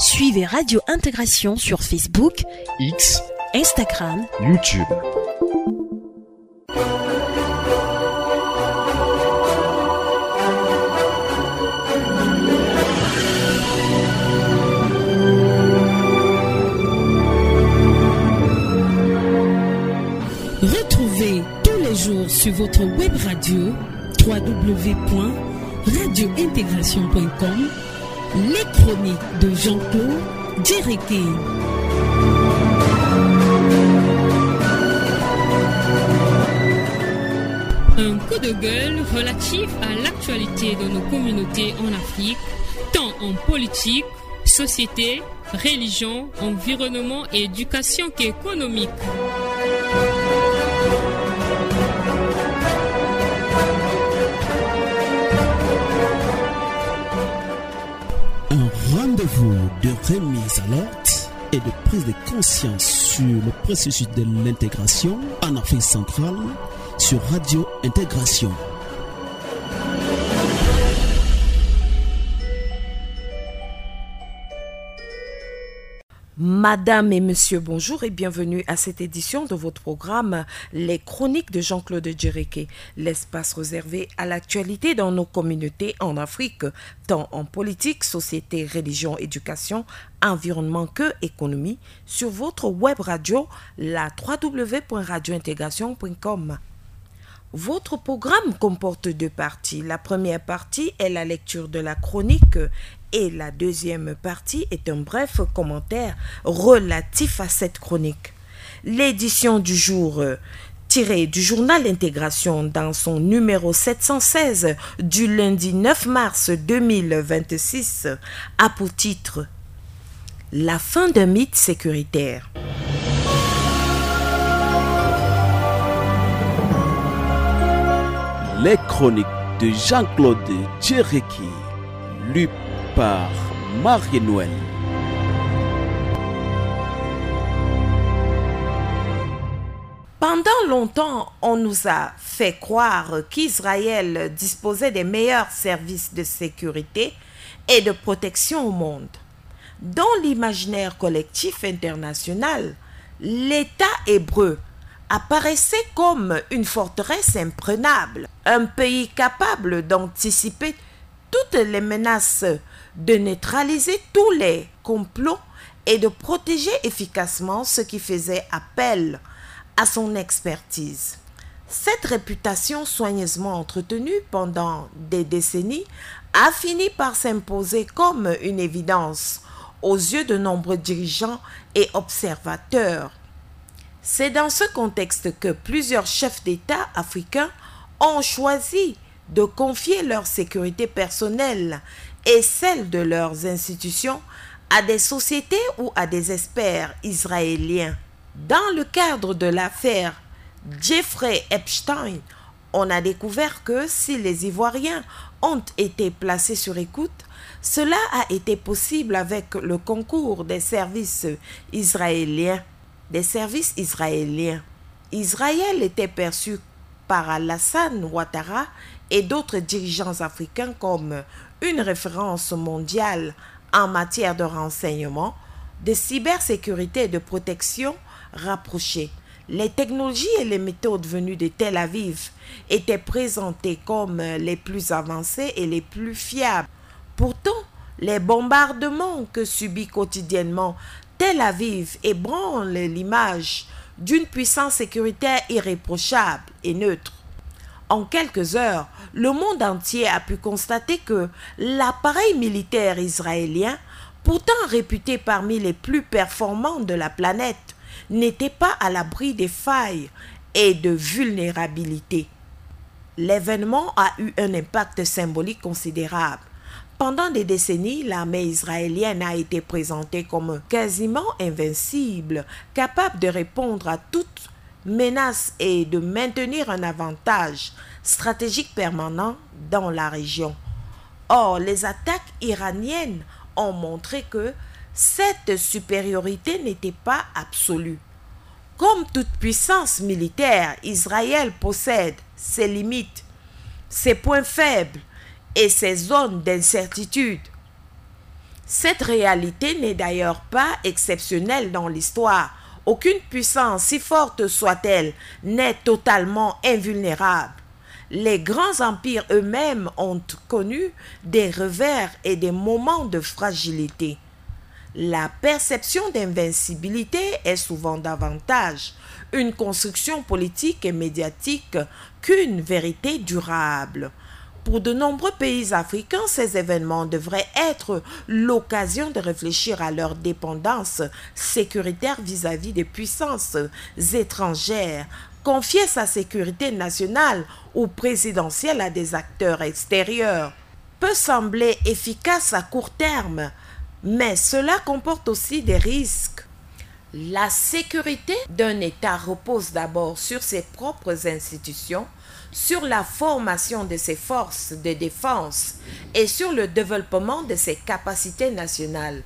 Suivez Radio Intégration sur Facebook, X, Instagram, YouTube. Retrouvez tous les jours sur votre web radio www.radiointégration.com les chroniques de Jean-Claude Djereké. Un coup de gueule relatif à l'actualité de nos communautés en Afrique, tant en politique, société, religion, environnement et éducation qu'économique. Un rendez-vous de remise à l'ordre et de prise de conscience sur le processus de l'intégration en Afrique centrale sur Radio Intégration. Madame et monsieur, bonjour et bienvenue à cette édition de votre programme Les Chroniques de Jean-Claude Djereké, l'espace réservé à l'actualité dans nos communautés en Afrique, tant en politique, société, religion, éducation, environnement que économie, sur votre web radio, la www.radiointégration.com. Votre programme comporte deux parties. La première partie est la lecture de la chronique et la deuxième partie est un bref commentaire relatif à cette chronique. L'édition du jour tirée du journal Intégration dans son numéro 716 du lundi 9 mars 2026 a pour titre « La fin d'un mythe sécuritaire ». Les chroniques de Jean-Claude Djereké, lues par Marie-Noël. Pendant longtemps, on nous a fait croire qu'Israël disposait des meilleurs services de sécurité et de protection au monde. Dans l'imaginaire collectif international, l'État hébreu apparaissait comme une forteresse imprenable, un pays capable d'anticiper toutes les menaces, de neutraliser tous les complots et de protéger efficacement ceux qui faisaient appel à son expertise. Cette réputation soigneusement entretenue pendant des décennies a fini par s'imposer comme une évidence aux yeux de nombreux dirigeants et observateurs. C'est dans ce contexte que plusieurs chefs d'État africains ont choisi de confier leur sécurité personnelle et celle de leurs institutions à des sociétés ou à des experts israéliens. Dans le cadre de l'affaire Jeffrey Epstein, on a découvert que si les Ivoiriens ont été placés sur écoute, cela a été possible avec le concours des services israéliens. Israël était perçu par Alassane Ouattara et d'autres dirigeants africains comme une référence mondiale en matière de renseignement, de cybersécurité et de protection rapprochée. Les technologies et les méthodes venues de Tel Aviv étaient présentées comme les plus avancées et les plus fiables. Pourtant, les bombardements que subit quotidiennement Tel Aviv ébranlent l'image d'une puissance sécuritaire irréprochable et neutre. En quelques heures, le monde entier a pu constater que l'appareil militaire israélien, pourtant réputé parmi les plus performants de la planète, n'était pas à l'abri des failles et de vulnérabilités. L'événement a eu un impact symbolique considérable. Pendant des décennies, l'armée israélienne a été présentée comme quasiment invincible, capable de répondre à toute menace et de maintenir un avantage stratégique permanent dans la région. Or, les attaques iraniennes ont montré que cette supériorité n'était pas absolue. Comme toute puissance militaire, Israël possède ses limites, ses points faibles et ses zones d'incertitude. Cette réalité n'est d'ailleurs pas exceptionnelle dans l'histoire. Aucune puissance, si forte soit-elle, n'est totalement invulnérable. Les grands empires eux-mêmes ont connu des revers et des moments de fragilité. La perception d'invincibilité est souvent davantage une construction politique et médiatique qu'une vérité durable. Pour de nombreux pays africains, ces événements devraient être l'occasion de réfléchir à leur dépendance sécuritaire vis-à-vis des puissances étrangères. Confier sa sécurité nationale ou présidentielle à des acteurs extérieurs peut sembler efficace à court terme, mais cela comporte aussi des risques. La sécurité d'un État repose d'abord sur ses propres institutions, sur la formation de ses forces de défense et sur le développement de ses capacités nationales.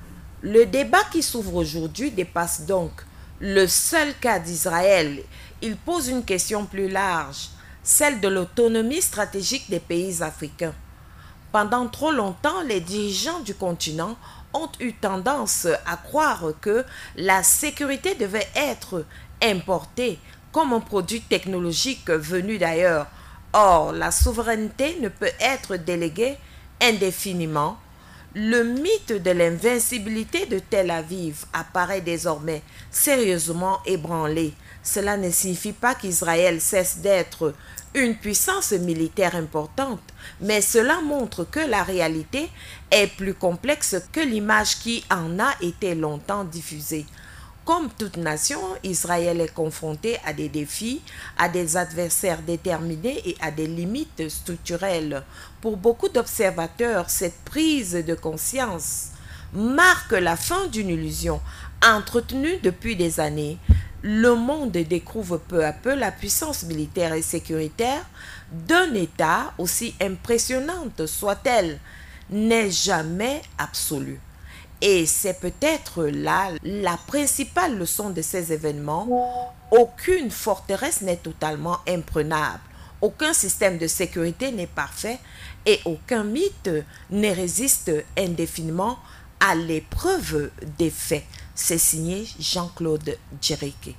Le débat qui s'ouvre aujourd'hui dépasse donc le seul cas d'Israël. Il pose une question plus large, celle de l'autonomie stratégique des pays africains. Pendant trop longtemps, les dirigeants du continent ont eu tendance à croire que la sécurité devait être importée comme un produit technologique venu d'ailleurs. Or, la souveraineté ne peut être déléguée indéfiniment. Le mythe de l'invincibilité de Tel Aviv apparaît désormais sérieusement ébranlé. Cela ne signifie pas qu'Israël cesse d'être une puissance militaire importante, mais cela montre que la réalité est plus complexe que l'image qui en a été longtemps diffusée. Comme toute nation, Israël est confronté à des défis, à des adversaires déterminés et à des limites structurelles. Pour beaucoup d'observateurs, cette prise de conscience marque la fin d'une illusion entretenue depuis des années. Le monde découvre peu à peu la puissance militaire et sécuritaire d'un État, aussi impressionnante soit-elle, n'est jamais absolue. Et c'est peut-être là la principale leçon de ces événements. Aucune forteresse n'est totalement imprenable. Aucun système de sécurité n'est parfait et aucun mythe ne résiste indéfiniment à l'épreuve des faits. C'est signé Jean-Claude Djereke.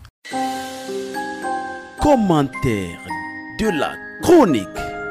Commentaire de la chronique.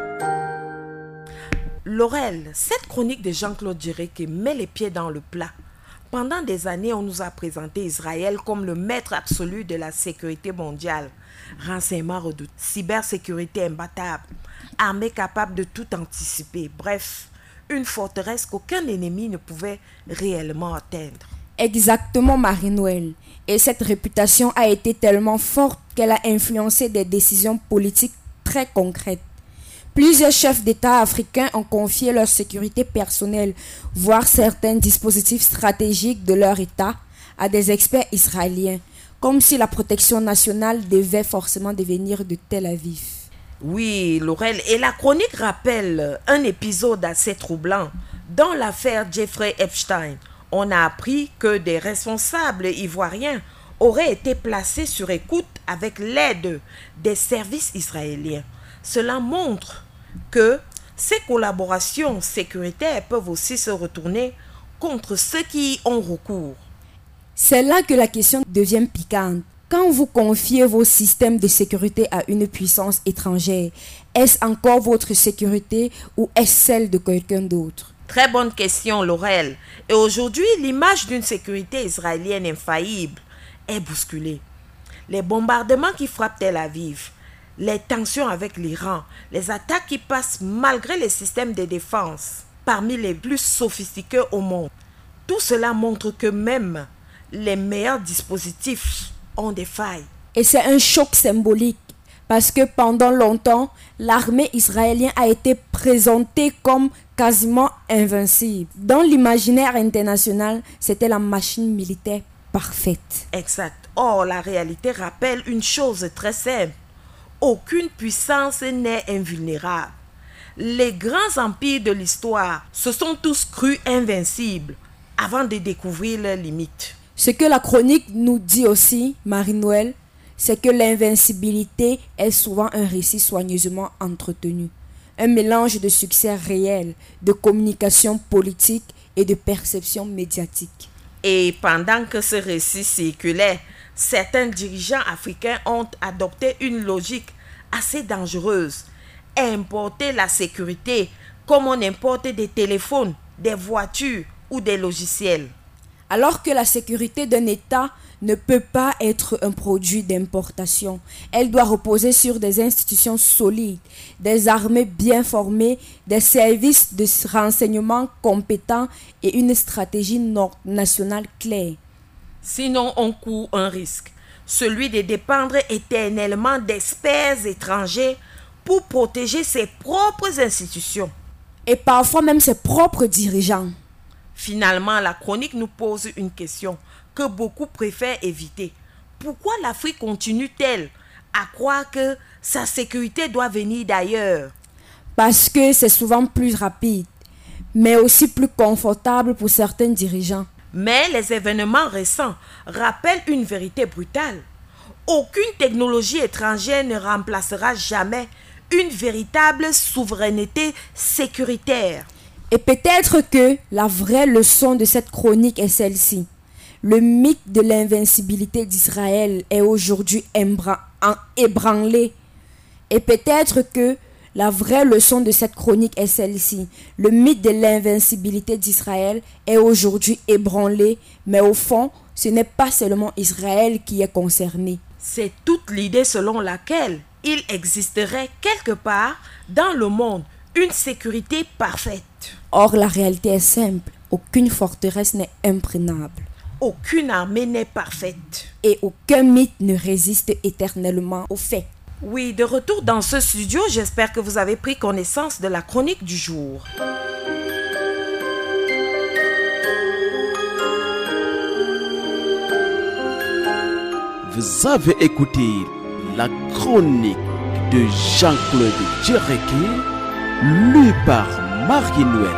Laurel, cette chronique de Jean-Claude Djereke met les pieds dans le plat. Pendant des années, on nous a présenté Israël comme le maître absolu de la sécurité mondiale. Renseignements redoutés, cybersécurité imbattable, armée capable de tout anticiper. Bref, une forteresse qu'aucun ennemi ne pouvait réellement atteindre. Exactement, Marie-Noël. Et cette réputation a été tellement forte qu'elle a influencé des décisions politiques très concrètes. Plusieurs chefs d'État africains ont confié leur sécurité personnelle, voire certains dispositifs stratégiques de leur État, à des experts israéliens, comme si la protection nationale devait forcément devenir de Tel Aviv. Oui, Laurel, et la chronique rappelle un épisode assez troublant. Dans l'affaire Jeffrey Epstein, on a appris que des responsables ivoiriens auraient été placés sur écoute avec l'aide des services israéliens. Cela montre que ces collaborations sécuritaires peuvent aussi se retourner contre ceux qui y ont recours. C'est là que la question devient piquante. Quand vous confiez vos systèmes de sécurité à une puissance étrangère, est-ce encore votre sécurité ou est-ce celle de quelqu'un d'autre? Très bonne question, Laurel. Et aujourd'hui, l'image d'une sécurité israélienne infaillible est bousculée. Les bombardements qui frappent Tel Aviv, les tensions avec l'Iran, les attaques qui passent malgré les systèmes de défense parmi les plus sophistiqués au monde. Tout cela montre que même les meilleurs dispositifs ont des failles. Et c'est un choc symbolique parce que pendant longtemps, l'armée israélienne a été présentée comme quasiment invincible. Dans l'imaginaire international, c'était la machine militaire parfaite. Exact. Or, la réalité rappelle une chose très simple. Aucune puissance n'est invulnérable. Les grands empires de l'histoire se sont tous crus invincibles avant de découvrir leurs limites. Ce que la chronique nous dit aussi, Marie-Noël, c'est que l'invincibilité est souvent un récit soigneusement entretenu. Un mélange de succès réel, de communication politique et de perception médiatique. Et pendant que ce récit circulait, certains dirigeants africains ont adopté une logique assez dangereuse. Importer la sécurité comme on importe des téléphones, des voitures ou des logiciels. Alors que la sécurité d'un État ne peut pas être un produit d'importation. Elle doit reposer sur des institutions solides, des armées bien formées, des services de renseignement compétents et une stratégie nationale claire. Sinon, on court un risque, celui de dépendre éternellement d'experts étrangers pour protéger ses propres institutions. Et parfois même ses propres dirigeants. Finalement, la chronique nous pose une question que beaucoup préfèrent éviter. Pourquoi l'Afrique continue-t-elle à croire que sa sécurité doit venir d'ailleurs? Parce que c'est souvent plus rapide, mais aussi plus confortable pour certains dirigeants. Mais les événements récents rappellent une vérité brutale. Aucune technologie étrangère ne remplacera jamais une véritable souveraineté sécuritaire. Et peut-être que la vraie leçon de cette chronique est celle-ci. Le mythe de l'invincibilité d'Israël est aujourd'hui ébranlé. Et peut-être que la vraie leçon de cette chronique est celle-ci. Le mythe de l'invincibilité d'Israël est aujourd'hui ébranlé, mais au fond, ce n'est pas seulement Israël qui est concerné. C'est toute l'idée selon laquelle il existerait quelque part dans le monde une sécurité parfaite. Or, la réalité est simple. Aucune forteresse n'est imprenable. Aucune armée n'est parfaite. Et aucun mythe ne résiste éternellement aux faits. Oui, de retour dans ce studio, j'espère que vous avez pris connaissance de la chronique du jour. Vous avez écouté la chronique de Jean-Claude Djereké, lue par Marie-Noël.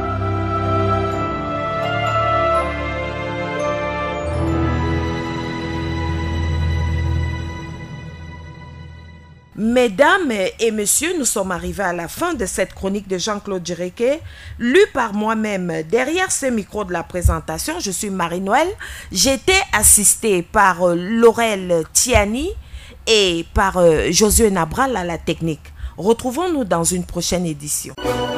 Mesdames et messieurs, nous sommes arrivés à la fin de cette chronique de Jean-Claude Djereké, lue par moi-même. Derrière ce micro de la présentation, je suis Marie-Noël. J'étais assistée par Laurel Tiani et par Josué Nabral à la technique. Retrouvons-nous dans une prochaine édition.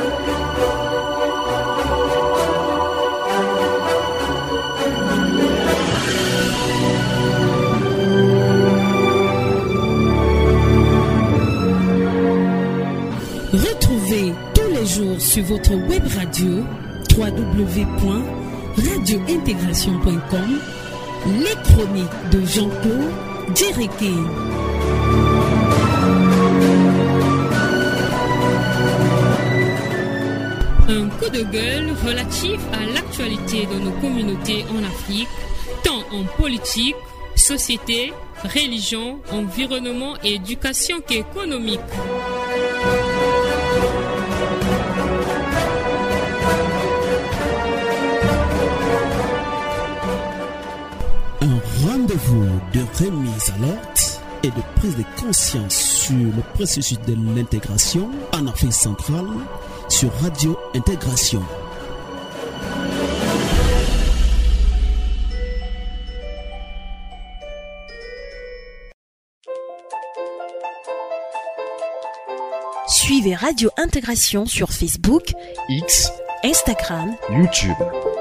Retrouvez tous les jours sur votre web radio www.radiointégration.com les chroniques de Jean-Claude Djereké. Un coup de gueule relatif à l'actualité de nos communautés en Afrique, tant en politique, société, religion, environnement et éducation qu'économique. Un rendez-vous de remise à l'ordre et de prise de conscience sur le processus de l'intégration en Afrique centrale sur Radio Intégration. Suivez Radio Intégration sur Facebook, X, Instagram, YouTube.